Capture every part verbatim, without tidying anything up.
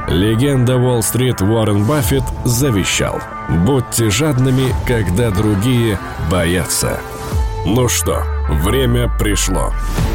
Легенда Уолл-стрит Уоррен Баффет завещал: будьте жадными, когда другие боятся. Ну что, время пришло.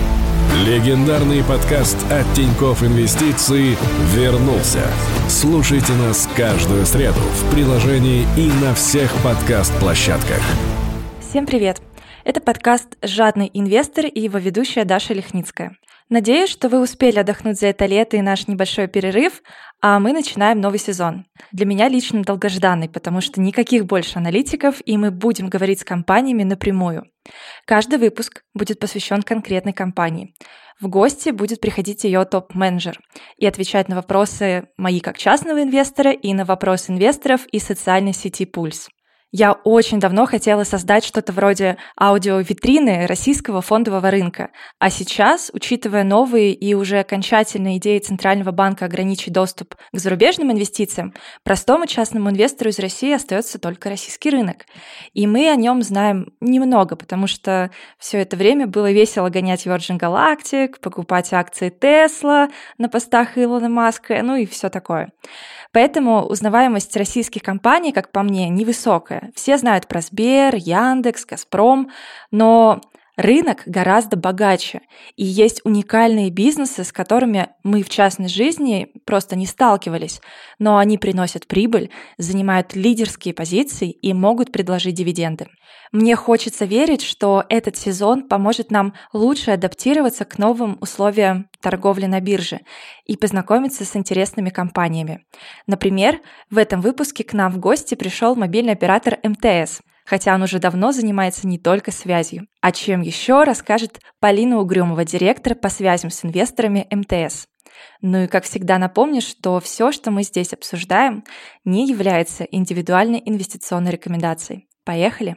Легендарный подкаст от Тинькофф Инвестиции вернулся. Слушайте нас каждую среду в приложении и на всех подкаст-площадках. Всем привет! Это подкаст «Жадный инвестор» и его ведущая Даша Лихницкая. Надеюсь, что вы успели отдохнуть за это лето и наш небольшой перерыв, а мы начинаем новый сезон. Для меня лично долгожданный, потому что никаких больше аналитиков, и мы будем говорить с компаниями напрямую. Каждый выпуск будет посвящен конкретной компании. В гости будет приходить ее топ-менеджер и отвечать на вопросы мои как частного инвестора и на вопросы инвесторов из социальной сети «Пульс». Я очень давно хотела создать что-то вроде аудиовитрины российского фондового рынка, а сейчас, учитывая новые и уже окончательные идеи Центрального банка ограничить доступ к зарубежным инвестициям, простому частному инвестору из России остается только российский рынок. И мы о нем знаем немного, потому что все это время было весело гонять Virgin Galactic, покупать акции Tesla на постах Илона Маска, ну и все такое. Поэтому узнаваемость российских компаний, как по мне, невысокая. Все знают про Сбер, Яндекс, Газпром, но рынок гораздо богаче, и есть уникальные бизнесы, с которыми мы в частной жизни просто не сталкивались, но они приносят прибыль, занимают лидерские позиции и могут предложить дивиденды. Мне хочется верить, что этот сезон поможет нам лучше адаптироваться к новым условиям торговли на бирже и познакомиться с интересными компаниями. Например, в этом выпуске к нам в гости пришел мобильный оператор эм тэ эс, хотя он уже давно занимается не только связью. О чем еще расскажет Полина Угрюмова, директор по связям с инвесторами эм тэ эс. Ну и, как всегда, напомню, что все, что мы здесь обсуждаем, не является индивидуальной инвестиционной рекомендацией. Поехали!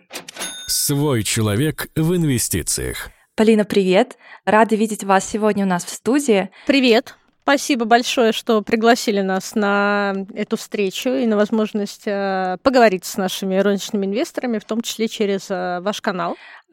Свой человек в инвестициях. Полина, привет! Рада видеть вас сегодня у нас в студии. Привет! Спасибо большое, что пригласили нас на эту встречу и на возможность поговорить с нашими розничными инвесторами, в том числе через ваш канал.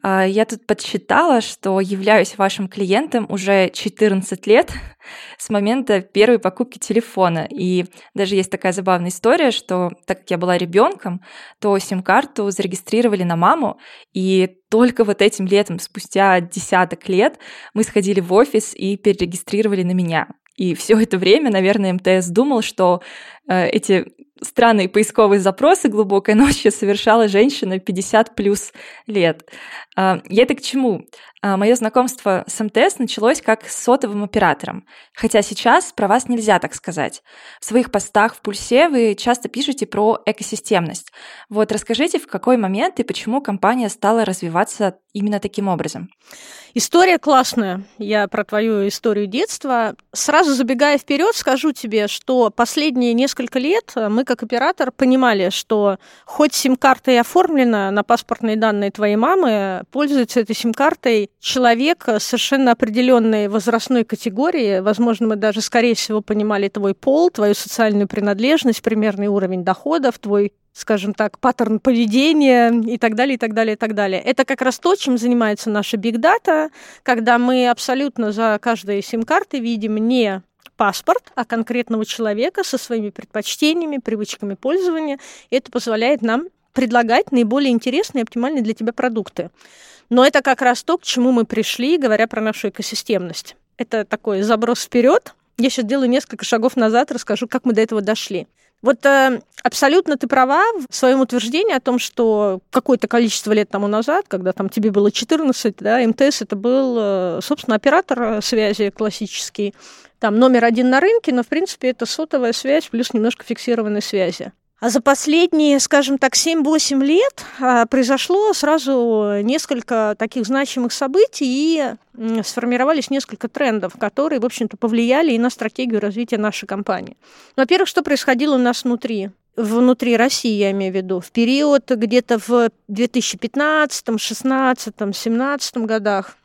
Я тут подсчитала, что являюсь вашим клиентом уже четырнадцать лет с момента первой покупки телефона. И даже есть такая забавная история, что так как я была ребенком, то сим-карту зарегистрировали на маму, и только вот этим летом, спустя десяток лет, мы сходили в офис и перерегистрировали на меня. И все это время, наверное, эм тэ эс думал, что э, эти странные поисковые запросы глубокой ночью совершала женщина пятьдесят плюс лет. Э, я это к чему? Э, мое знакомство с эм тэ эс началось как с сотовым оператором. Хотя сейчас про вас нельзя так сказать. В своих постах в Пульсе вы часто пишете про экосистемность. Вот расскажите, в какой момент и почему компания стала развиваться именно таким образом? История классная. Я про твою историю детства. Сразу забегая вперед, скажу тебе, что последние несколько лет мы, как оператор, понимали, что хоть сим-карта и оформлена на паспортные данные твоей мамы, пользуется этой сим-картой человек совершенно определенной возрастной категории. Возможно, мы даже, скорее всего, понимали твой пол, твою социальную принадлежность, примерный уровень доходов, твой, скажем так, паттерн поведения и так далее, и так далее, и так далее. Это как раз то, чем занимается наша Big Data, когда мы абсолютно за каждой сим-картой видим не паспорт, а конкретного человека со своими предпочтениями, привычками пользования. И это позволяет нам предлагать наиболее интересные и оптимальные для тебя продукты. Но это как раз то, к чему мы пришли, говоря про нашу экосистемность. Это такой заброс вперед. Я сейчас делаю несколько шагов назад, расскажу, как мы до этого дошли. Вот э, абсолютно ты права в своем утверждении о том, что какое-то количество лет тому назад, когда там тебе было четырнадцать, да, эм тэ эс это был, э, собственно, оператор связи классический, там номер один на рынке, но, в принципе, это сотовая связь плюс немножко фиксированной связи. А за последние, скажем так, семь-восемь лет а, произошло сразу несколько таких значимых событий и м, сформировались несколько трендов, которые, в общем-то, повлияли и на стратегию развития нашей компании. Во-первых, что происходило у нас внутри? Внутри России, я имею в виду, в период где-то в две тысячи пятнадцатом, шестнадцатом, семнадцатом годах.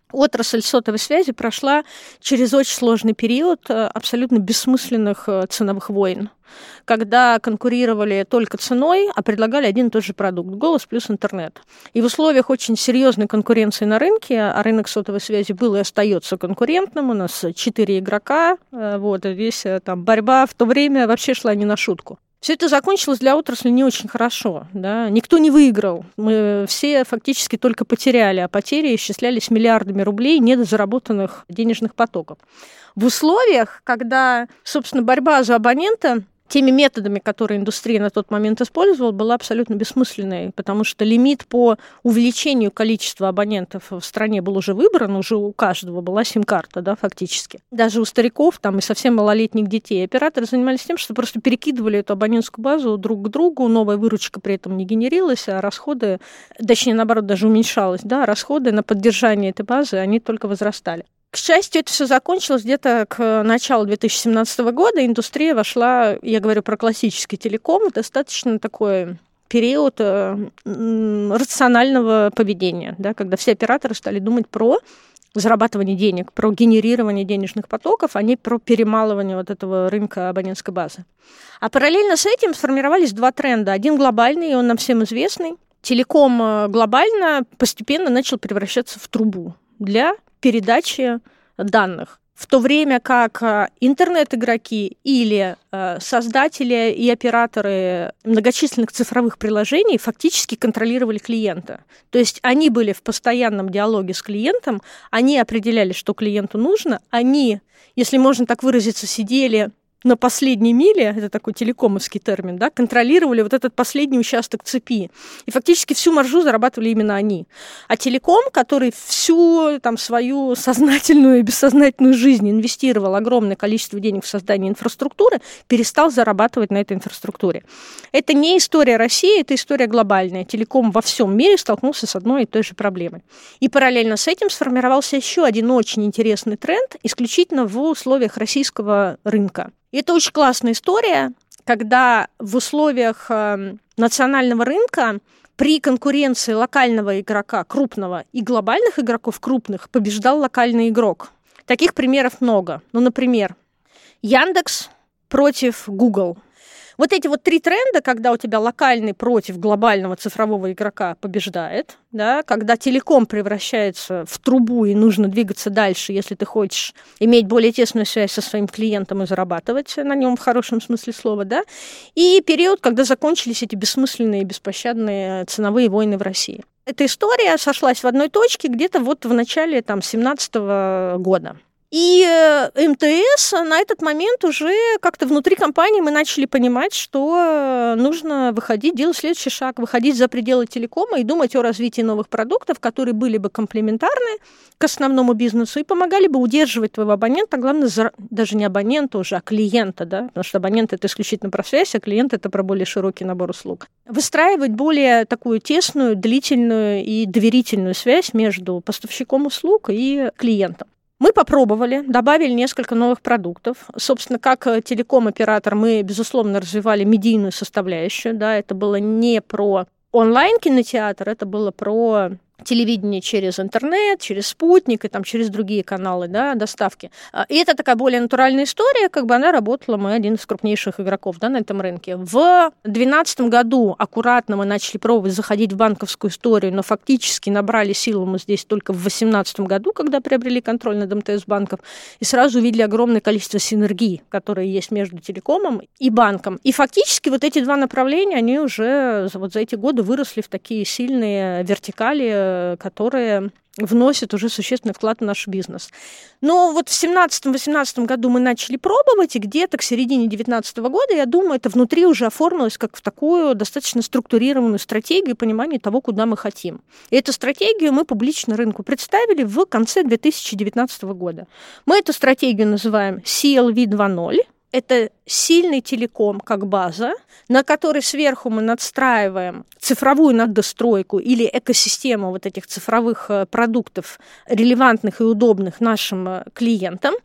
отрасль сотовой связи прошла через очень сложный период абсолютно бессмысленных ценовых войн, когда конкурировали только ценой, а предлагали один и тот же продукт – голос плюс интернет. И в условиях очень серьезной конкуренции на рынке, а рынок сотовой связи был и остается конкурентным, у нас четыре игрока, вот, и здесь там борьба в то время вообще шла не на шутку. Все это закончилось для отрасли не очень хорошо. Да? Никто не выиграл. Мы все фактически только потеряли, а потери исчислялись миллиардами рублей недозаработанных денежных потоков. В условиях, когда, собственно, борьба за абонента теми методами, которые индустрия на тот момент использовала, была абсолютно бессмысленной, потому что лимит по увеличению количества абонентов в стране был уже выбран, уже у каждого была сим-карта, да, фактически. Даже у стариков там, и совсем малолетних детей. Операторы занимались тем, что просто перекидывали эту абонентскую базу друг к другу, новая выручка при этом не генерилась, а расходы, точнее, наоборот, даже уменьшалась, да, расходы на поддержание этой базы, они только возрастали. К счастью, это все закончилось где-то к началу две тысячи семнадцатого года. Индустрия вошла, я говорю про классический телеком, достаточно такой период рационального поведения, да, когда все операторы стали думать про зарабатывание денег, про генерирование денежных потоков, а не про перемалывание вот этого рынка абонентской базы. А параллельно с этим сформировались два тренда. Один глобальный, и он нам всем известный. Телеком глобально постепенно начал превращаться в трубу для передачи данных. В то время как интернет-игроки или создатели и операторы многочисленных цифровых приложений фактически контролировали клиента. То есть они были в постоянном диалоге с клиентом, они определяли, что клиенту нужно, они, если можно так выразиться, сидели на последней миле, это такой телекомовский термин, да, контролировали вот этот последний участок цепи. И фактически всю маржу зарабатывали именно они. А телеком, который всю там, свою сознательную и бессознательную жизнь инвестировал огромное количество денег в создание инфраструктуры, перестал зарабатывать на этой инфраструктуре. Это не история России, это история глобальная. Телеком во всем мире столкнулся с одной и той же проблемой. И параллельно с этим сформировался еще один очень интересный тренд, исключительно в условиях российского рынка. И это очень классная история, когда в условиях э, национального рынка при конкуренции локального игрока крупного и глобальных игроков крупных побеждал локальный игрок. Таких примеров много. Ну, например, Яндекс против Google. Вот эти вот три тренда, когда у тебя локальный против глобального цифрового игрока побеждает, да, когда телеком превращается в трубу и нужно двигаться дальше, если ты хочешь иметь более тесную связь со своим клиентом и зарабатывать на нем в хорошем смысле слова, да, и период, когда закончились эти бессмысленные и беспощадные ценовые войны в России. Эта история сошлась в одной точке где-то вот в начале там семнадцатого года. И МТС на этот момент уже как-то внутри компании мы начали понимать, что нужно выходить, делать следующий шаг, выходить за пределы телекома и думать о развитии новых продуктов, которые были бы комплементарны к основному бизнесу и помогали бы удерживать твоего абонента, а главное, даже не абонента уже, а клиента, да, потому что абонент – это исключительно про связь, а клиент – это про более широкий набор услуг. Выстраивать более такую тесную, длительную и доверительную связь между поставщиком услуг и клиентом. Мы попробовали, добавили несколько новых продуктов. Собственно, как телеком-оператор мы, безусловно, развивали медийную составляющую. Да, это было не про онлайн-кинотеатр, это было про телевидение через интернет, через спутник и там, через другие каналы, да, доставки. И это такая более натуральная история, как бы она работала, мы один из крупнейших игроков, да, на этом рынке. В две тысячи двенадцатом году аккуратно мы начали пробовать заходить в банковскую историю, но фактически набрали силу мы здесь только в две тысячи восемнадцатом году, когда приобрели контроль над МТС банков, и сразу увидели огромное количество синергий, которые есть между телекомом и банком. И фактически вот эти два направления, они уже вот за эти годы выросли в такие сильные вертикали, которые вносят уже существенный вклад в наш бизнес. Но вот в семнадцатом-восемнадцатом году мы начали пробовать, и где-то к середине две тысячи девятнадцатого года, я думаю, это внутри уже оформилось как в такую достаточно структурированную стратегию понимания того, куда мы хотим. И эту стратегию мы публично рынку представили в конце две тысячи девятнадцатого года. Мы эту стратегию называем си эл ви два ноль. Это сильный телеком как база, на которой сверху мы надстраиваем цифровую надостройку или экосистему вот этих цифровых продуктов, релевантных и удобных нашим клиентам.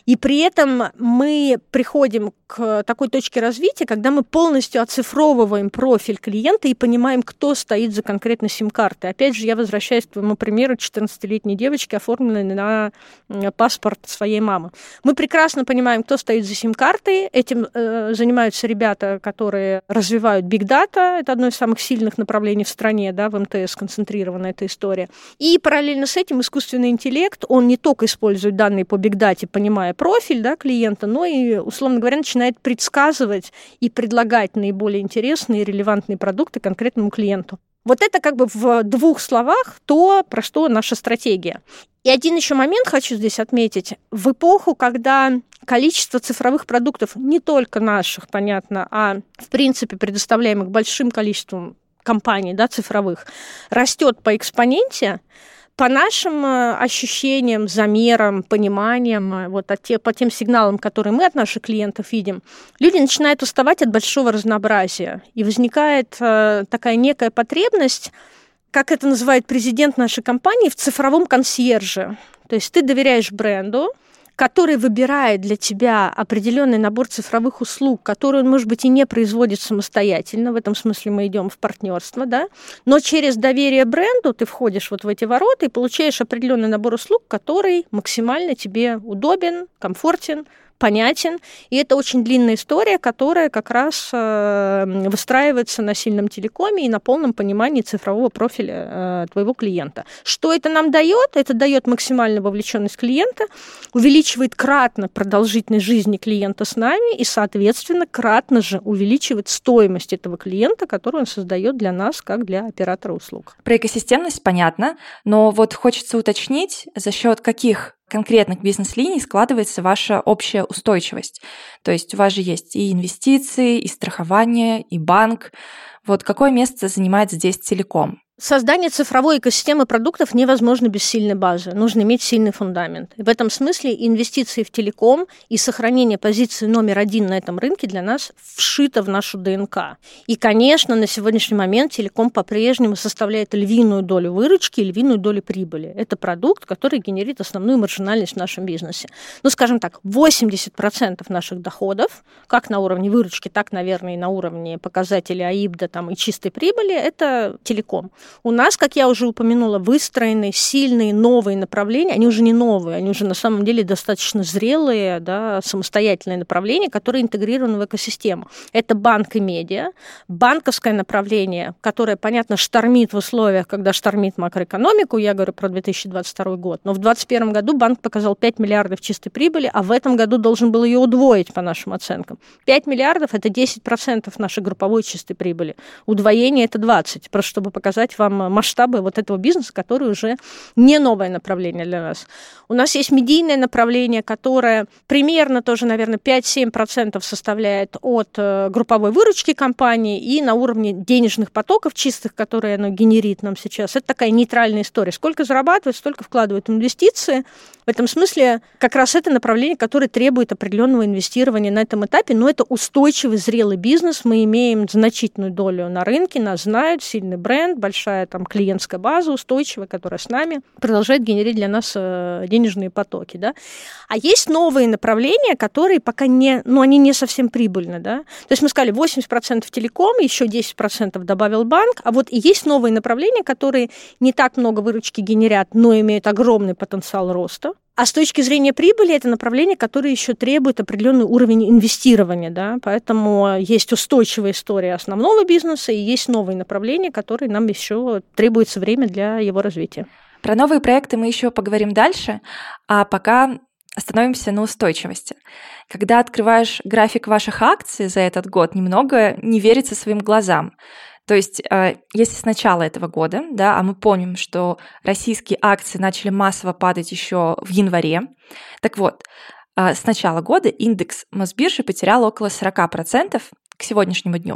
И при этом мы приходим к такой точке развития, когда мы полностью оцифровываем профиль клиента и понимаем, кто стоит за конкретной сим-картой. Опять же, я возвращаюсь к твоему примеру четырнадцатилетней девочки, оформленной на паспорт своей мамы. Мы прекрасно понимаем, кто стоит за сим-картой. Этим э, занимаются ребята, которые развивают Big Data. Это одно из самых сильных направлений в стране, да, в эм тэ эс сконцентрирована эта история. И параллельно с этим искусственный интеллект, он не только использует данные по Big Data, понимая профиль, да, клиента, но и, условно говоря, начинает предсказывать и предлагать наиболее интересные и релевантные продукты конкретному клиенту. Вот это как бы в двух словах то, про что наша стратегия. И один еще момент хочу здесь отметить. В эпоху, когда количество цифровых продуктов, не только наших, понятно, а в принципе предоставляемых большим количеством компаний, да, цифровых, растет по экспоненте, по нашим ощущениям, замерам, пониманиям, вот от те, по тем сигналам, которые мы от наших клиентов видим, люди начинают уставать от большого разнообразия. И возникает э, такая некая потребность, как это называет президент нашей компании, в цифровом консьерже. То есть ты доверяешь бренду, который выбирает для тебя определенный набор цифровых услуг, которые он, может быть, и не производит самостоятельно. В этом смысле мы идем в партнерство, да. Но через доверие бренду ты входишь вот в эти ворота и получаешь определенный набор услуг, который максимально тебе удобен, комфортен, понятен. И это очень длинная история, которая как раз э, выстраивается на сильном телекоме и на полном понимании цифрового профиля э, твоего клиента. Что это нам дает? Это дает максимальную вовлеченность клиента, увеличивает кратно продолжительность жизни клиента с нами и, соответственно, кратно же увеличивает стоимость этого клиента, которую он создает для нас, как для оператора услуг. Про экосистемность понятно, но вот хочется уточнить, за счет каких конкретных бизнес-линий складывается ваша общая устойчивость. То есть у вас же есть и инвестиции, и страхование, и банк. Вот какое место занимает здесь телеком? Создание цифровой экосистемы продуктов невозможно без сильной базы. Нужно иметь сильный фундамент. И в этом смысле инвестиции в телеком и сохранение позиции номер один на этом рынке для нас вшито в нашу ДНК. И, конечно, на сегодняшний момент телеком по-прежнему составляет львиную долю выручки и львиную долю прибыли. Это продукт, который генерит основную маржинальность в нашем бизнесе. Ну, скажем так, восемьдесят процентов наших доходов, как на уровне выручки, так, наверное, и на уровне показателей АИБДа там, и чистой прибыли, это телеком. У нас, как я уже упомянула, выстроены сильные новые направления. Они уже не новые, они уже на самом деле достаточно зрелые, да, самостоятельные направления, которые интегрированы в экосистему. Это банк и медиа, банковское направление, которое, понятно, штормит в условиях, когда штормит макроэкономику, я говорю про две тысячи двадцать второй год, но в две тысячи двадцать первом году банк показал пять миллиардов чистой прибыли, а в этом году должен был ее удвоить, по нашим оценкам. пять миллиардов – это десять процентов нашей групповой чистой прибыли. Удвоение – это двадцать, просто чтобы показать вам масштабы вот этого бизнеса, который уже не новое направление для нас. У нас есть медийное направление, которое примерно тоже, наверное, пять-семь процентов составляет от групповой выручки компании и на уровне денежных потоков чистых, которые оно генерит нам сейчас. Это такая нейтральная история. Сколько зарабатывает, столько вкладывает в инвестиции. В этом смысле как раз это направление, которое требует определенного инвестирования на этом этапе, но это устойчивый, зрелый бизнес. Мы имеем значительную долю на рынке, нас знают, сильный бренд, большая там клиентская база устойчивая, которая с нами продолжает генерить для нас денежные потоки, да. А есть новые направления, которые пока не, ну, они не совсем прибыльны, да. То есть мы сказали, восемьдесят процентов телеком, еще десять процентов добавил банк, а вот и есть новые направления, которые не так много выручки генерят, но имеют огромный потенциал роста. А с точки зрения прибыли, это направление, которое еще требует определенный уровень инвестирования, да, поэтому есть устойчивая история основного бизнеса и есть новые направления, которые нам еще требуется время для его развития. Про новые проекты мы еще поговорим дальше, а пока остановимся на устойчивости. Когда открываешь график ваших акций за этот год, немного не верится своим глазам. То есть, если с начала этого года, да, а мы помним, что российские акции начали массово падать еще в январе, так вот, с начала года индекс Мосбиржи потерял около сорок процентов к сегодняшнему дню,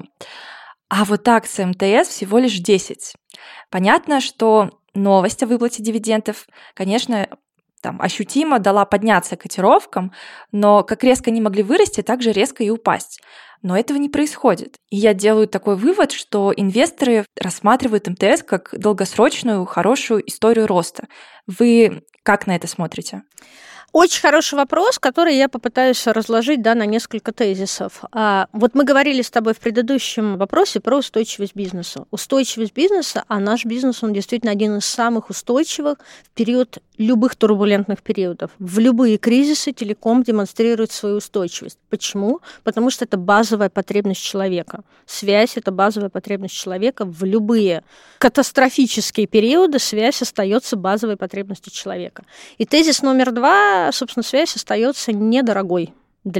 а вот акции эм тэ эс всего лишь десять процентов. Понятно, что новость о выплате дивидендов, конечно, там, ощутимо дала подняться котировкам, но как резко они могли вырасти, так же резко и упасть. Но этого не происходит. И я делаю такой вывод, что инвесторы рассматривают эм тэ эс как долгосрочную, хорошую историю роста. Вы как на это смотрите? Очень хороший вопрос, который я попытаюсь разложить, да, на несколько тезисов. А, вот мы говорили с тобой в предыдущем вопросе про устойчивость бизнеса. Устойчивость бизнеса, а наш бизнес, он действительно один из самых устойчивых в период любых турбулентных периодов. В любые кризисы телеком демонстрирует свою устойчивость. Почему? Потому что это базовая потребность человека. Связь – это базовая потребность человека. В любые катастрофические периоды связь остается базовой потребностью человека. И тезис номер два, собственно, связь остается недорогой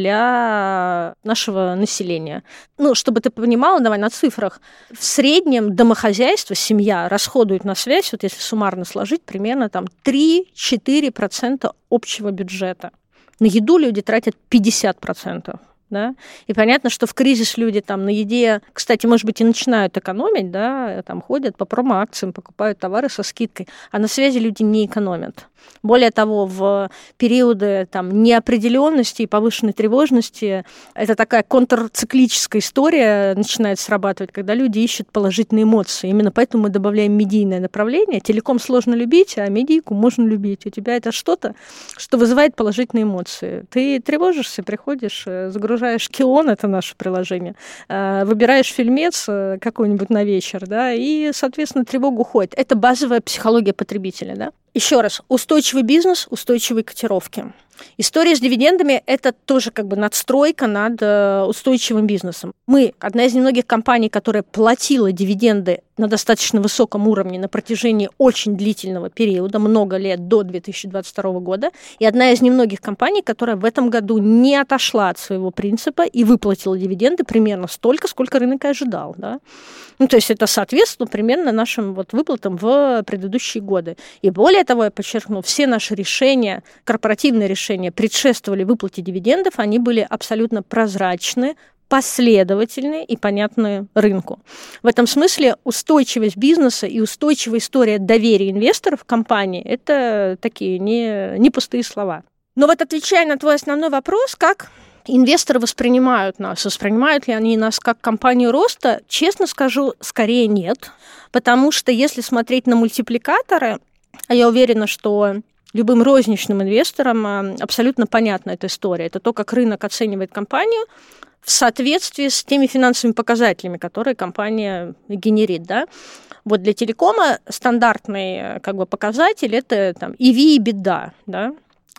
для нашего населения. Ну, чтобы ты понимала, давай на цифрах. В среднем домохозяйство, семья расходует на связь, вот если суммарно сложить, примерно там три-четыре процента общего бюджета. На еду люди тратят пятьдесят процентов. Да? И понятно, что в кризис люди там на еде, кстати, может быть, и начинают экономить, да, там ходят по промо-акциям, покупают товары со скидкой, а на связи люди не экономят. Более того, в периоды там, неопределенности и повышенной тревожности это такая контрциклическая история начинает срабатывать, когда люди ищут положительные эмоции. Именно поэтому мы добавляем медийное направление. Телеком сложно любить, а медийку можно любить. У тебя это что-то, что вызывает положительные эмоции. Ты тревожишься, приходишь, загружаешь Кион, это наше приложение, выбираешь фильмец какой-нибудь на вечер, да, и, соответственно, тревога уходит. Это базовая психология потребителя, да. Еще раз, устойчивый бизнес, устойчивые котировки. История с дивидендами – это тоже как бы надстройка над устойчивым бизнесом. Мы – одна из немногих компаний, которая платила дивиденды на достаточно высоком уровне на протяжении очень длительного периода, много лет, до две тысячи двадцать второго года, и одна из немногих компаний, которая в этом году не отошла от своего принципа и выплатила дивиденды примерно столько, сколько рынок и ожидал. Да? Ну, то есть это соответствует примерно нашим вот выплатам в предыдущие годы. И более того, я подчеркну, все наши решения, корпоративные решения, предшествовали выплате дивидендов, они были абсолютно прозрачны, последовательные и понятные рынку. В этом смысле устойчивость бизнеса и устойчивая история доверия инвесторов в компании – это такие не, не пустые слова. Но вот отвечая на твой основной вопрос, как инвесторы воспринимают нас, воспринимают ли они нас как компанию роста, честно скажу, скорее нет, потому что если смотреть на мультипликаторы, а я уверена, что любым розничным инвесторам абсолютно понятна эта история. Это то, как рынок оценивает компанию в соответствии с теми финансовыми показателями, которые компания генерит. Да? Вот для телекома стандартный как бы, показатель – это там, и ви и EBITDA. Да?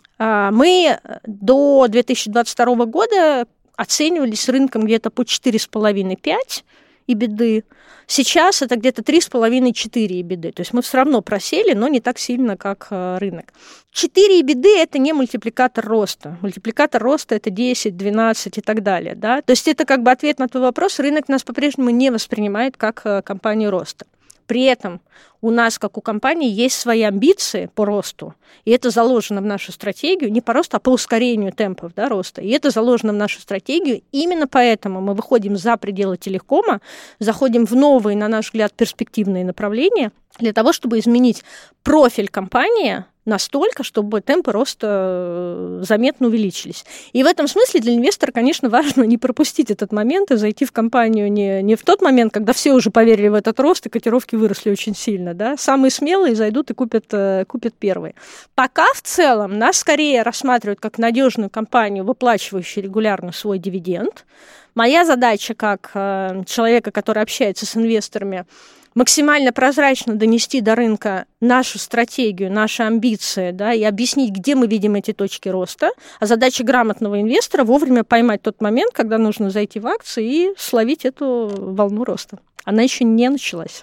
Мы до две тысячи двадцать второго года оценивались рынком где-то по четыре с половиной - пять EBITDA. Сейчас это где-то три с половиной - четыре EBITDA. То есть мы все равно просели, но не так сильно, как рынок. четыре EBITDA – это не мультипликатор роста. Мультипликатор роста – это десять, двенадцать и так далее. Да? То есть это как бы ответ на твой вопрос. Рынок нас по-прежнему не воспринимает как компанию роста. При этом у нас, как у компании, есть свои амбиции по росту, и это заложено в нашу стратегию, не по росту, а по ускорению темпов да, роста. И это заложено в нашу стратегию. Именно поэтому мы выходим за пределы телекома, заходим в новые, на наш взгляд, перспективные направления для того, чтобы изменить профиль компании настолько, чтобы темпы роста заметно увеличились. И в этом смысле для инвестора, конечно, важно не пропустить этот момент и зайти в компанию не, не в тот момент, когда все уже поверили в этот рост, и котировки выросли очень сильно. Да? Самые смелые зайдут и купят, купят первые. Пока в целом нас скорее рассматривают как надежную компанию, выплачивающую регулярно свой дивиденд. Моя задача как человека, который общается с инвесторами, максимально прозрачно донести до рынка нашу стратегию, наши амбиции, да, и объяснить, где мы видим эти точки роста. А задача грамотного инвестора – вовремя поймать тот момент, когда нужно зайти в акции и словить эту волну роста. Она еще не началась.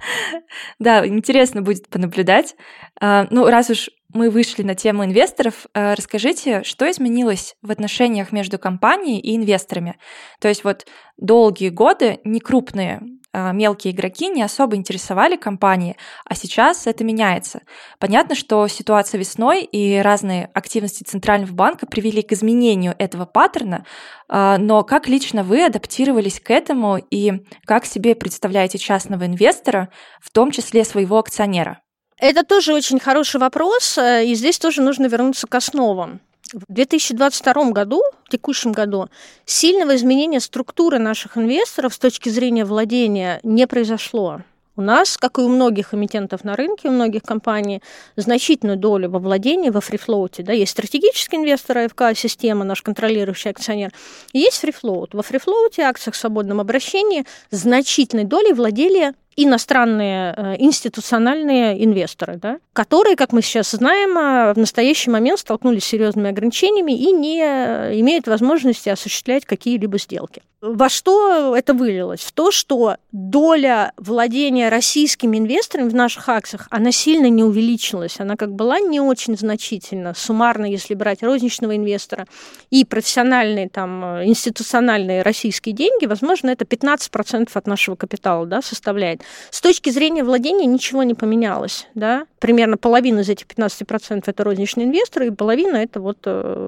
Да, интересно будет понаблюдать. Ну, раз уж мы вышли на тему инвесторов, расскажите, что изменилось в отношениях между компанией и инвесторами? То есть вот долгие годы некрупные мелкие игроки не особо интересовали компании, а сейчас это меняется. Понятно, что ситуация весной и разные активности Центрального банка привели к изменению этого паттерна, но как лично вы адаптировались к этому и как себе представляете частного инвестора, в том числе своего акционера? Это тоже очень хороший вопрос, и здесь тоже нужно вернуться к основам. В две тысячи двадцать втором году, в текущем году, сильного изменения структуры наших инвесторов с точки зрения владения не произошло. У нас, как и у многих эмитентов на рынке, у многих компаний, значительную долю во владении, во фрифлоуте. Да, есть стратегический инвестор АФК-система, наш контролирующий акционер, и есть фрифлоут. Во фрифлоуте, акциях в свободном обращении, значительной долей владели иностранные э, институциональные инвесторы, да, которые, как мы сейчас знаем, в настоящий момент столкнулись с серьезными ограничениями и не имеют возможности осуществлять какие-либо сделки. Во что это вылилось? В то, что доля владения российскими инвесторами в наших акциях, она сильно не увеличилась. Она как была не очень значительна. Суммарно, если брать розничного инвестора и профессиональные, там, институциональные российские деньги, возможно, это пятнадцать процентов от нашего капитала, да, составляет. С точки зрения владения ничего не поменялось. Да? Примерно половина из этих пятнадцати процентов это розничные инвесторы, и половина это вот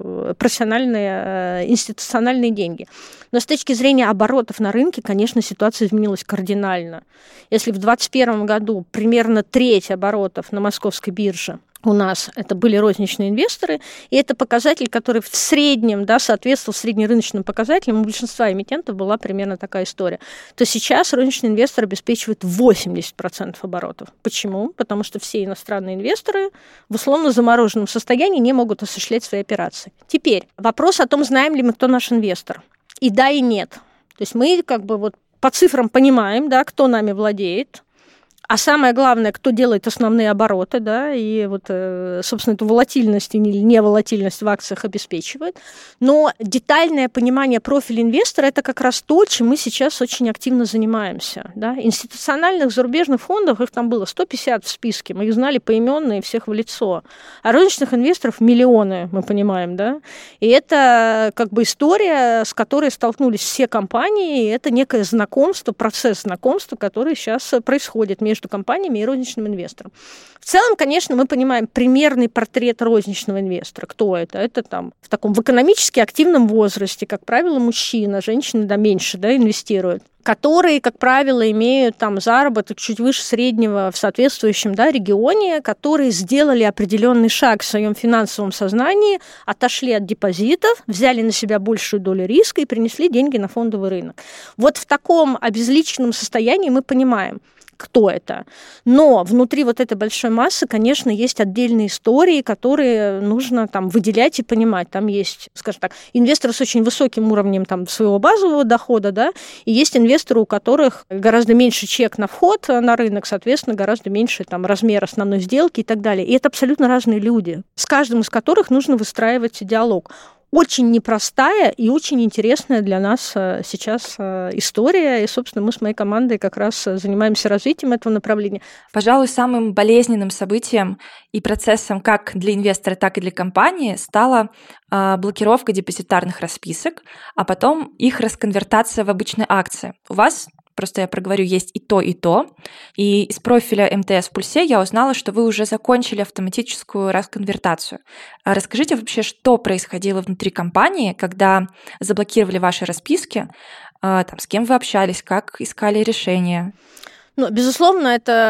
профессиональные институциональные деньги. Но с точки зрения оборотов на рынке, конечно, ситуация изменилась кардинально. Если в двадцать первом году примерно треть оборотов на московской бирже у нас это были розничные инвесторы, и это показатель, который в среднем, да, соответствовал среднерыночным показателям, у большинства эмитентов была примерно такая история, то сейчас розничный инвестор обеспечивает восемьдесят процентов оборотов. Почему? Потому что все иностранные инвесторы в условно замороженном состоянии не могут осуществлять свои операции. Теперь вопрос о том, знаем ли мы, кто наш инвестор. И да, и нет. То есть мы как бы вот по цифрам понимаем, да, кто нами владеет, а самое главное, кто делает основные обороты, да, и вот, собственно, эту волатильность или неволатильность в акциях обеспечивает. Но детальное понимание профиля инвестора – это как раз то, чем мы сейчас очень активно занимаемся. Да. Институциональных зарубежных фондов, их там было сто пятьдесят в списке, мы их знали поименно и всех в лицо. А розничных инвесторов миллионы, мы понимаем, да. И это как бы история, с которой столкнулись все компании, и это некое знакомство, процесс знакомства, который сейчас происходит между компаниями и розничным инвестором. В целом, конечно, мы понимаем примерный портрет розничного инвестора. Кто это? Это там в таком в экономически активном возрасте, как правило, мужчина, женщины, да, меньше, да, инвестируют, которые, как правило, имеют там заработок чуть выше среднего в соответствующем, да, регионе, которые сделали определенный шаг в своем финансовом сознании, отошли от депозитов, взяли на себя большую долю риска и принесли деньги на фондовый рынок. Вот в таком обезличенном состоянии мы понимаем, кто это. Но внутри вот этой большой массы, конечно, есть отдельные истории, которые нужно там выделять и понимать. Там есть, скажем так, инвесторы с очень высоким уровнем там своего базового дохода, да, и есть инвесторы, у которых гораздо меньше чек на вход на рынок, соответственно, гораздо меньше там размер основной сделки и так далее. И это абсолютно разные люди, с каждым из которых нужно выстраивать диалог. Очень непростая и очень интересная для нас сейчас история. И, собственно, мы с моей командой как раз занимаемся развитием этого направления. Пожалуй, самым болезненным событием и процессом как для инвестора, так и для компании стала блокировка депозитарных расписок, а потом их расконвертация в обычные акции. У вас, просто я проговорю, есть и то, и то. И из профиля эм тэ эс в Пульсе я узнала, что вы уже закончили автоматическую расконвертацию. Расскажите вообще, что происходило внутри компании, когда заблокировали ваши расписки, там, с кем вы общались, как искали решения? Ну, безусловно,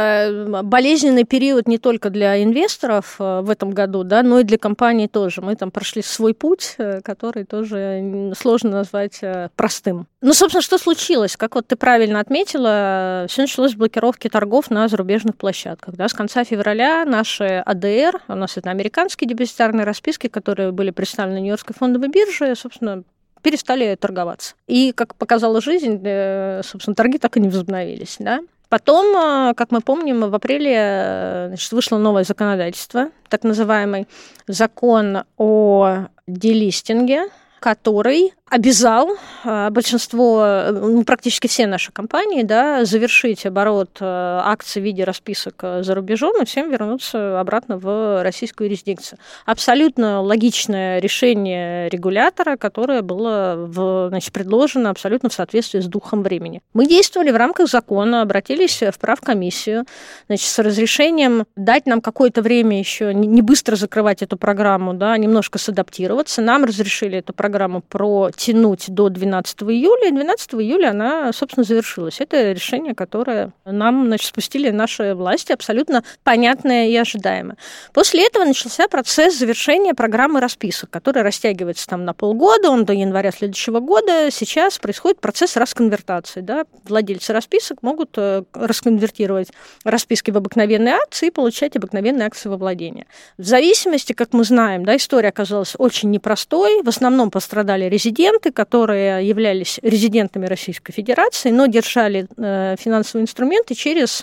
это болезненный период не только для инвесторов в этом году, да, но и для компаний тоже. Мы там прошли свой путь, который тоже сложно назвать простым. Ну, собственно, что случилось? Как вот ты правильно отметила, все началось с блокировки торгов на зарубежных площадках. Да. С конца февраля наши а дэ эр, у нас это американские депозитарные расписки, которые были представлены на Нью-Йоркской фондовой бирже, собственно, перестали торговаться. И, как показала жизнь, собственно, торги так и не возобновились, да. Потом, как мы помним, в апреле, значит, вышло новое законодательство, так называемый закон о делистинге, который обязал большинство, ну, практически все наши компании, да, завершить оборот акций в виде расписок за рубежом и всем вернуться обратно в российскую юрисдикцию. Абсолютно логичное решение регулятора, которое было в, значит, предложено абсолютно в соответствии с духом времени. Мы действовали в рамках закона, обратились в правкомиссию, значит, с разрешением дать нам какое-то время еще, не быстро закрывать эту программу, да, немножко садаптироваться. Нам разрешили эту программу протянуть оттянуть до двенадцатого июля, и двенадцатого июля она, собственно, завершилась. Это решение, которое нам, значит, спустили наши власти, абсолютно понятное и ожидаемое. После этого начался процесс завершения программы расписок, который растягивается там на полгода, он до января следующего года. Сейчас происходит процесс расконвертации. Да? Владельцы расписок могут расконвертировать расписки в обыкновенные акции и получать обыкновенные акции во владение. В зависимости, как мы знаем, да, история оказалась очень непростой. В основном пострадали резиденты, которые являлись резидентами Российской Федерации, но держали э, финансовые инструменты через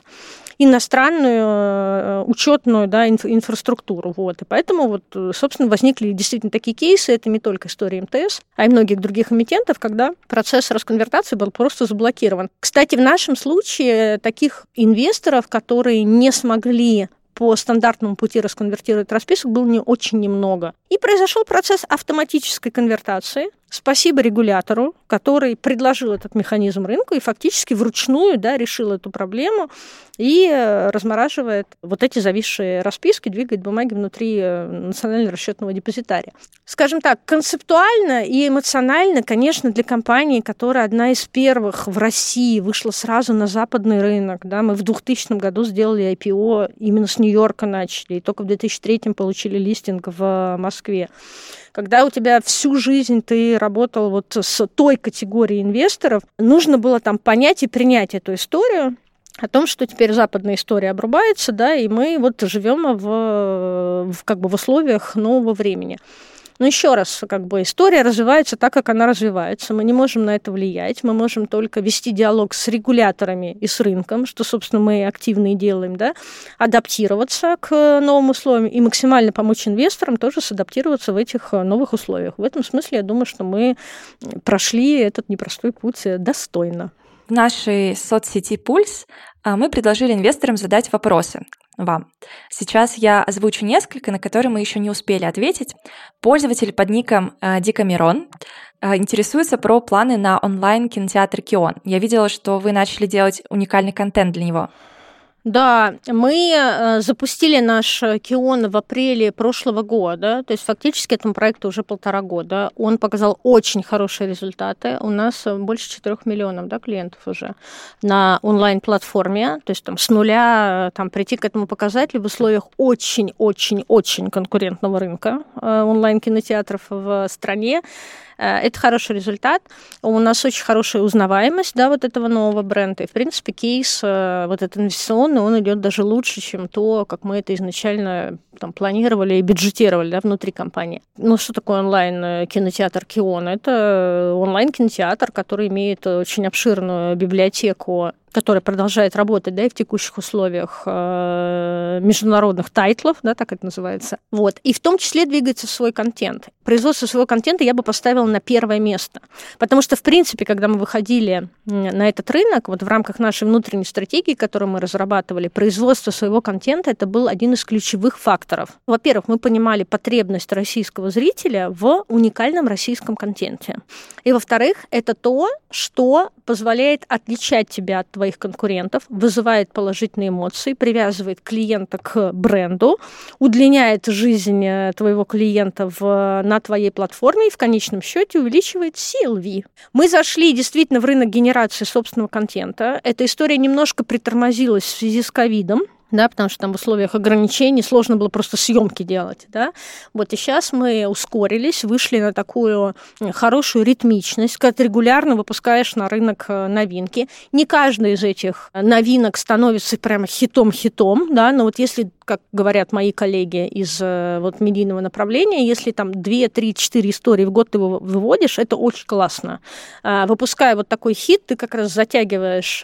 иностранную учетную, да, инф- инфраструктуру. Вот. И поэтому, вот, собственно, возникли действительно такие кейсы. Это не только история эм тэ эс, а и многих других эмитентов, когда процесс расконвертации был просто заблокирован. Кстати, в нашем случае таких инвесторов, которые не смогли по стандартному пути расконвертировать расписок, было не очень немного. И произошел процесс автоматической конвертации. Спасибо регулятору, который предложил этот механизм рынку и фактически вручную, да, решил эту проблему и размораживает вот эти зависшие расписки, двигает бумаги внутри национального расчетного депозитария. Скажем так, концептуально и эмоционально, конечно, для компании, которая одна из первых в России вышла сразу на западный рынок, да, мы в двухтысячном году сделали ай пи о, именно с Нью-Йорка начали, и только в две тысячи третьем получили листинг в Москве. Когда у тебя всю жизнь ты работал вот с той категорией инвесторов, нужно было там понять и принять эту историю о том, что теперь западная история обрубается, да, и мы вот живем в, в, как бы в условиях нового времени. Но еще раз, как бы история развивается так, как она развивается. Мы не можем на это влиять. Мы можем только вести диалог с регуляторами и с рынком, что, собственно, мы активно и делаем, да, адаптироваться к новым условиям и максимально помочь инвесторам тоже садаптироваться в этих новых условиях. В этом смысле, я думаю, что мы прошли этот непростой путь достойно. В нашей соцсети «Пульс» мы предложили инвесторам задать вопросы вам. Сейчас я озвучу несколько, на которые мы еще не успели ответить. Пользователь под ником Дикамерон интересуется про планы на онлайн-кинотеатр «Кион». Я видела, что вы начали делать уникальный контент для него. Да, мы запустили наш Кион в апреле прошлого года, то есть фактически этому проекту уже полтора года. Он показал очень хорошие результаты. У нас больше четырех миллионов, да, клиентов уже на онлайн-платформе, то есть там с нуля там, прийти к этому показателю в условиях очень-очень-очень конкурентного рынка онлайн-кинотеатров в стране. Это хороший результат. У нас очень хорошая узнаваемость, да, вот этого нового бренда. И, в принципе, кейс вот этот инвестиционный, он идет даже лучше, чем то, как мы это изначально там, планировали и бюджетировали, да, внутри компании. Ну, что такое онлайн-кинотеатр «Кион»? Это онлайн-кинотеатр, который имеет очень обширную библиотеку, которая продолжает работать, да, и в текущих условиях э, международных тайтлов, да, так это называется. Вот. И в том числе двигается свой контент. Производство своего контента я бы поставила на первое место. Потому что, в принципе, когда мы выходили на этот рынок, вот в рамках нашей внутренней стратегии, которую мы разрабатывали, производство своего контента – это был один из ключевых факторов. Во-первых, мы понимали потребность российского зрителя в уникальном российском контенте. И, во-вторых, это то, что позволяет отличать тебя от твоих конкурентов, вызывает положительные эмоции, привязывает клиента к бренду, удлиняет жизнь твоего клиента в, на твоей платформе и в конечном счете увеличивает си эл ви. Мы зашли действительно в рынок генерации собственного контента. Эта история немножко притормозилась в связи с ковидом, да, потому что там в условиях ограничений сложно было просто съемки делать, да. Вот и сейчас мы ускорились, вышли на такую хорошую ритмичность, когда ты регулярно выпускаешь на рынок новинки. Не каждая из этих новинок становится прямо хитом-хитом, да, но вот если, как говорят мои коллеги из вот, медийного направления, если там две, три, четыре истории в год ты его выводишь, это очень классно. Выпуская вот такой хит, ты как раз затягиваешь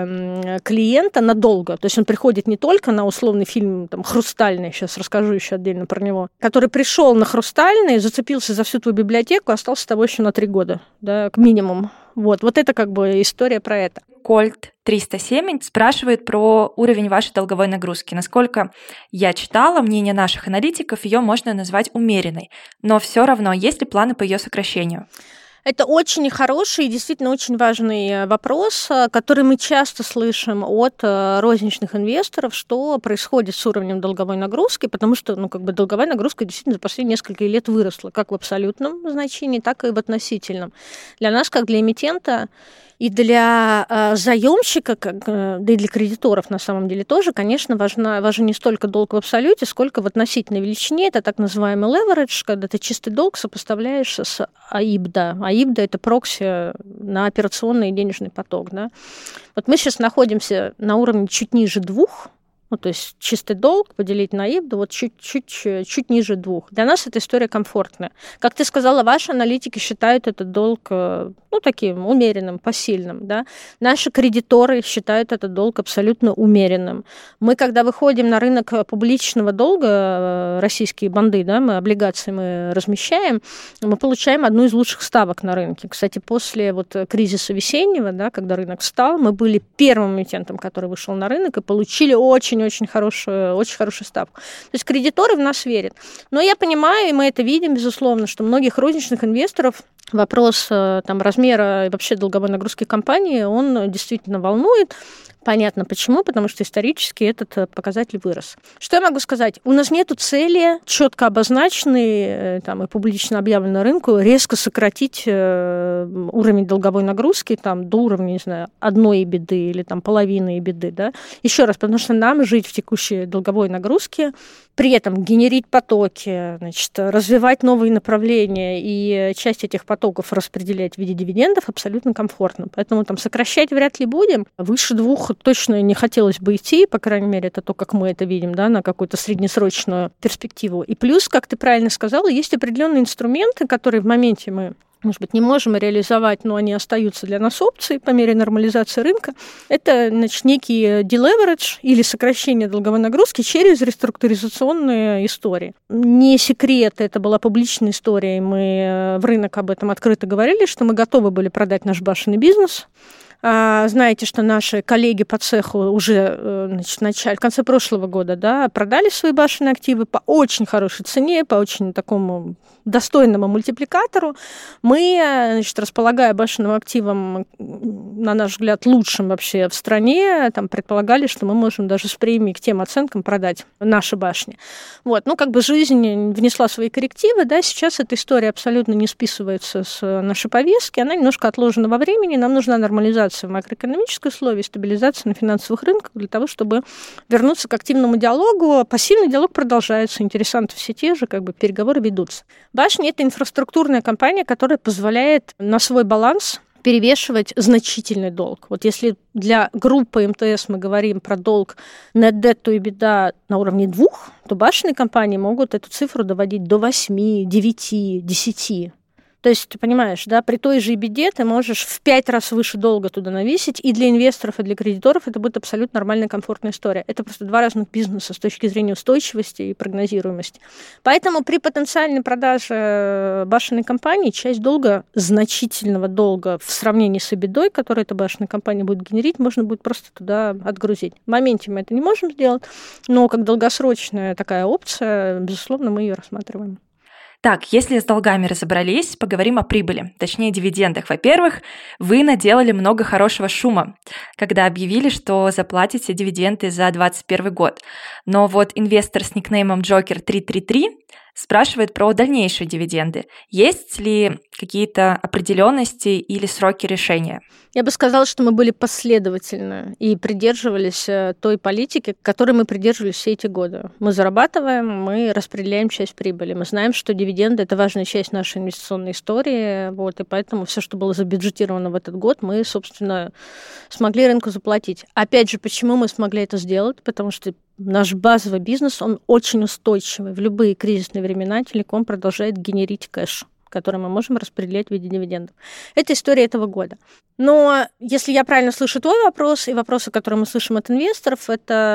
клиента надолго, то есть он приходит не только только на условный фильм там, «Хрустальный», сейчас расскажу еще отдельно про него, который пришел на «Хрустальный», зацепился за всю твою библиотеку, остался с тобой еще на три года, да, к минимуму. Вот, вот это как бы история про это. Кольт триста семь спрашивает про уровень вашей долговой нагрузки. Насколько я читала, мнение наших аналитиков, ее можно назвать умеренной, но все равно есть ли планы по ее сокращению? Это очень хороший и действительно очень важный вопрос, который мы часто слышим от розничных инвесторов, что происходит с уровнем долговой нагрузки, потому что ну, как бы долговая нагрузка действительно за последние несколько лет выросла, как в абсолютном значении, так и в относительном. Для нас, как для эмитента, и для э, заемщика, как, э, да и для кредиторов на самом деле тоже, конечно, важна, важен не столько долг в абсолюте, сколько в относительной величине. Это так называемый leverage, когда ты чистый долг сопоставляешь с АИБДА. АИБДА – это прокси на операционный и денежный поток. Да? Вот мы сейчас находимся на уровне чуть ниже двух, ну, то есть чистый долг поделить на АИБДА вот чуть-чуть чуть ниже двух. Для нас эта история комфортная. Как ты сказала, ваши аналитики считают этот долг ну, таким умеренным, посильным. Да? Наши кредиторы считают этот долг абсолютно умеренным. Мы, когда выходим на рынок публичного долга, российские бонды, да, мы облигации мы размещаем, мы получаем одну из лучших ставок на рынке. Кстати, после вот кризиса весеннего, да, когда рынок встал, мы были первым эмитентом, который вышел на рынок и получили очень очень хорошую, очень хорошую ставку. То есть кредиторы в нас верят. Но я понимаю, и мы это видим, безусловно, что многих розничных инвесторов вопрос там, размера и вообще долговой нагрузки компании, он действительно волнует. Понятно почему, потому что исторически этот показатель вырос. Что я могу сказать? У нас нет цели, четко обозначенной там, и публично объявленной рынку, резко сократить уровень долговой нагрузки там, до уровня, не знаю, одной беды или там, половины беды. Да? Еще раз, потому что нам жить в текущей долговой нагрузке, при этом генерить потоки, значит, развивать новые направления и часть этих потоков распределять в виде дивидендов абсолютно комфортно. Поэтому там сокращать вряд ли будем. Выше двух точно не хотелось бы идти, по крайней мере, это то, как мы это видим, да, на какую-то среднесрочную перспективу. И плюс, как ты правильно сказала, есть определенные инструменты, которые в моменте мы, может быть, не можем реализовать, но они остаются для нас опцией по мере нормализации рынка. Это, значит, некий deleverage или сокращение долговой нагрузки через реструктуризационные истории. Не секрет, это была публичная история, и мы в рынок об этом открыто говорили, что мы готовы были продать наш башенный бизнес. Знаете, что наши коллеги по цеху уже значит, в, начале, в конце прошлого года да, продали свои башенные активы по очень хорошей цене, по очень такому достойному мультипликатору. Мы, значит, располагая башенным активом, на наш взгляд, лучшим вообще в стране, там, предполагали, что мы можем даже с премией к тем оценкам продать наши башни. Вот. Ну, как бы жизнь внесла свои коррективы, да, сейчас эта история абсолютно не списывается с нашей повестки, она немножко отложена во времени, нам нужна нормализация в макроэкономической условии, стабилизация на финансовых рынках для того, чтобы вернуться к активному диалогу. Пассивный диалог продолжается, интересанты все те же, как бы переговоры ведутся. Башня – это инфраструктурная компания, которая позволяет на свой баланс перевешивать значительный долг. Вот если для группы эм тэ эс мы говорим про долг net debt to EBITDA на уровне двух, то башенные компании могут эту цифру доводить до восьми, девяти, десяти. То есть, ты понимаешь, да, при той же EBITDA ты можешь в пять раз выше долга туда навесить, и для инвесторов, и для кредиторов это будет абсолютно нормальная, комфортная история. Это просто два разных бизнеса с точки зрения устойчивости и прогнозируемости. Поэтому при потенциальной продаже башенной компании часть долга, значительного долга в сравнении с EBITDA, который эта башенная компания будет генерить, можно будет просто туда отгрузить. В моменте мы это не можем сделать, но как долгосрочная такая опция, безусловно, мы ее рассматриваем. Так, если с долгами разобрались, поговорим о прибыли, точнее дивидендах. Во-первых, вы наделали много хорошего шума, когда объявили, что заплатите дивиденды за двадцать первый год. Но вот инвестор с никнеймом Джокер три три три спрашивает про дальнейшие дивиденды. Есть ли какие-то определенности или сроки решения? Я бы сказала, что мы были последовательны и придерживались той политики, которой мы придерживались все эти годы. Мы зарабатываем, мы распределяем часть прибыли. Мы знаем, что дивиденды – это важная часть нашей инвестиционной истории, вот, и поэтому все, что было забюджетировано в этот год, мы, собственно, смогли рынку заплатить. Опять же, почему мы смогли это сделать? Потому что наш базовый бизнес, он очень устойчивый. В любые кризисные времена телеком продолжает генерить кэш, который мы можем распределять в виде дивидендов. Это история этого года. Но если я правильно слышу твой вопрос и вопросы, которые мы слышим от инвесторов, это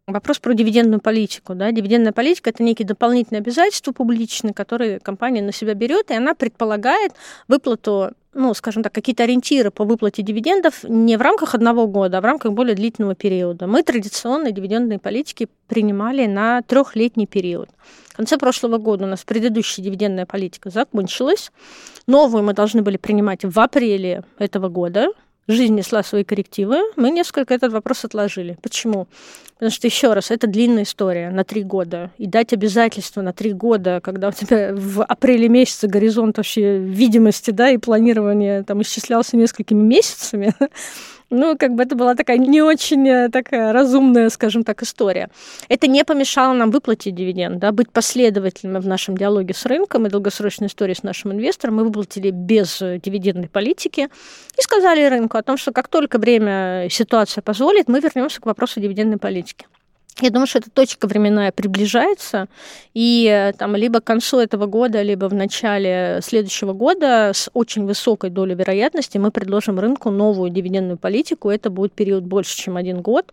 Вопрос про дивидендную политику. Да? Дивидендная политика – это некие дополнительные обязательства публичные, которые компания на себя берет, и она предполагает выплату, ну, скажем так, какие-то ориентиры по выплате дивидендов не в рамках одного года, а в рамках более длительного периода. Мы традиционно дивидендные политики принимали на трехлетний период. В конце прошлого года у нас предыдущая дивидендная политика закончилась. Новую мы должны были принимать в апреле этого года. Жизнь несла свои коррективы, мы несколько этот вопрос отложили. Почему? Потому что, еще раз, это длинная история на три года. И дать обязательства на три года, когда у тебя в апреле месяце горизонт вообще видимости, да, и планирования там исчислялся несколькими месяцами, ну, как бы это была такая не очень такая разумная, скажем так, история. Это не помешало нам выплатить дивиденд, да, быть последовательными в нашем диалоге с рынком и долгосрочной истории с нашим инвестором. Мы выплатили без дивидендной политики и сказали рынку о том, что как только время и ситуация позволит, мы вернемся к вопросу дивидендной политики. Я думаю, что эта точка временная приближается, и там либо к концу этого года, либо в начале следующего года с очень высокой долей вероятности мы предложим рынку новую дивидендную политику. Это будет период больше, чем один год.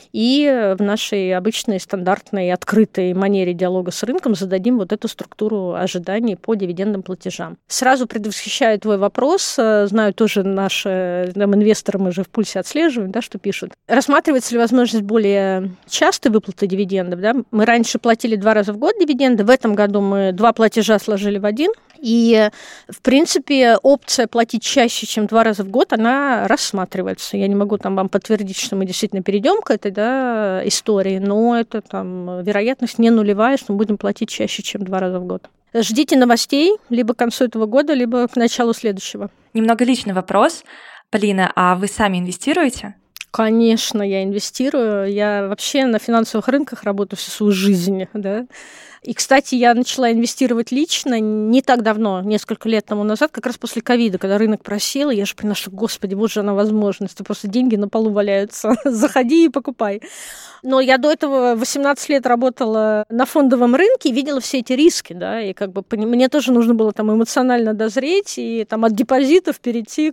И в нашей обычной стандартной открытой манере диалога с рынком зададим вот эту структуру ожиданий по дивидендным платежам. Сразу предвосхищаю твой вопрос. Знаю тоже наши там, инвесторы, мы же в пульсе отслеживаем, да, что пишут. Рассматривается ли возможность более частой выплаты дивидендов? Да? Мы раньше платили два раза в год дивиденды. В этом году мы два платежа сложили в один. И, в принципе, опция платить чаще, чем два раза в год, она рассматривается. Я не могу там вам подтвердить, что мы действительно перейдем к этой да, истории, но это там вероятность не нулевая, что мы будем платить чаще, чем два раза в год. Ждите новостей либо к концу этого года, либо к началу следующего. Немного личный вопрос. Полина, а вы сами инвестируете? Конечно, я инвестирую. Я вообще на финансовых рынках работаю всю свою жизнь, да. И, кстати, я начала инвестировать лично не так давно, несколько лет тому назад, как раз после ковида, когда рынок просел, и я же поняла, что, господи, вот же она возможность, просто деньги на полу валяются, заходи и покупай. Но я до этого восемнадцать лет работала на фондовом рынке и видела все эти риски, да, и как бы мне тоже нужно было там эмоционально дозреть и там от депозитов перейти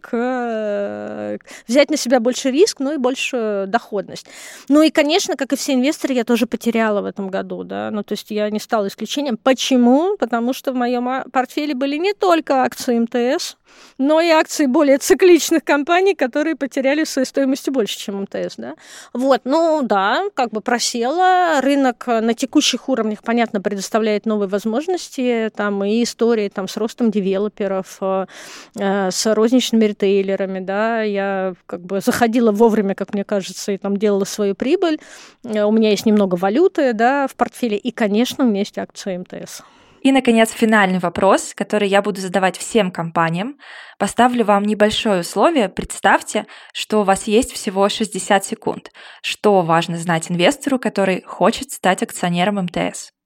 к взять на себя больше риск, ну и больше доходность. Ну и, конечно, как и все инвесторы, я тоже потеряла в этом году, да, ну то есть я не стала исключением. Почему? Потому что в моем портфеле были не только акции эм тэ эс, но и акции более цикличных компаний, которые потеряли своей стоимостью больше, чем эм тэ эс, да. Вот, ну да, как бы просела. Рынок на текущих уровнях, понятно, предоставляет новые возможности, там и истории там, с ростом девелоперов, э, с розничными ритейлерами, да. Я как бы заходила вовремя, как мне кажется, и там делала свою прибыль. У меня есть немного валюты, да, в портфеле, и, конечно, у меня есть акции эм тэ эс. И, наконец, финальный вопрос, который я буду задавать всем компаниям. Поставлю вам небольшое условие. Представьте, что у вас есть всего шестьдесят секунд. Что важно знать инвестору, который хочет стать акционером эм тэ эс?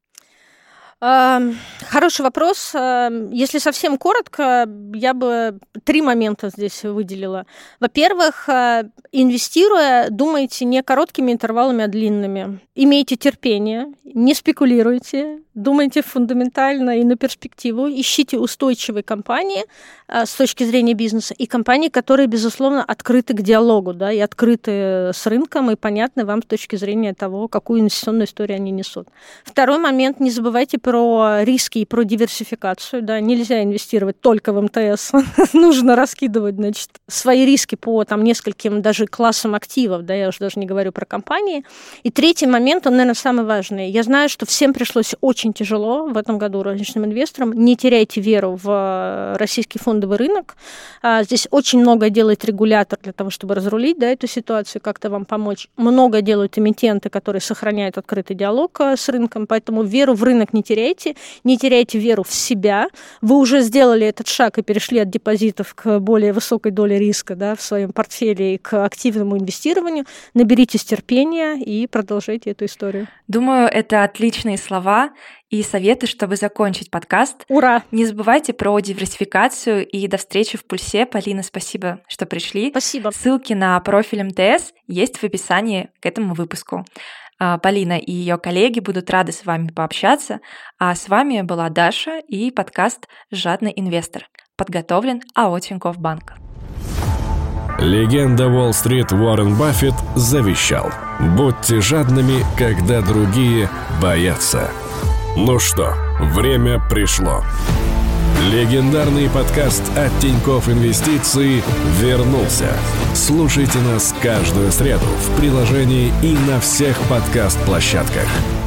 Хороший вопрос. Если совсем коротко, я бы три момента здесь выделила. Во-первых, инвестируя, думайте не короткими интервалами, а длинными. Имейте терпение, не спекулируйте, думайте фундаментально и на перспективу. Ищите устойчивые компании с точки зрения бизнеса и компании, которые, безусловно, открыты к диалогу, да, и открыты с рынком и понятны вам с точки зрения того, какую инвестиционную историю они несут. Второй момент. Не забывайте про риски и про диверсификацию. Да. Нельзя инвестировать только в эм тэ эс. Нужно раскидывать, значит, свои риски по там, нескольким даже классам активов. Да, я уже даже не говорю про компании. И третий момент, он, наверное, самый важный. Я знаю, что всем пришлось очень тяжело в этом году розничным инвесторам. Не теряйте веру в российский фондовый рынок. Здесь очень много делает регулятор для того, чтобы разрулить, да, эту ситуацию, как-то вам помочь. Много делают эмитенты, которые сохраняют открытый диалог с рынком, поэтому веру в рынок не теряйте, не теряйте веру в себя. Вы уже сделали этот шаг и перешли от депозитов к более высокой доле риска, да, в своем портфеле и к активному инвестированию. Наберитесь терпения и продолжайте эту историю. Думаю, это отличные слова и советы, чтобы закончить подкаст. Ура! Не забывайте про диверсификацию и до встречи в Пульсе. Полина, спасибо, что пришли. Спасибо. Ссылки на профиль эм тэ эс есть в описании к этому выпуску. Полина и ее коллеги будут рады с вами пообщаться. А с вами была Даша и подкаст «Жадный инвестор». Подготовлен АО Тинькофф Банк. Легенда Уолл-стрит Уоррен Баффет завещал: будьте жадными, когда другие боятся. Ну что, время пришло. Легендарный подкаст от Тинькофф Инвестиции вернулся. Слушайте нас каждую среду в приложении и на всех подкаст-площадках.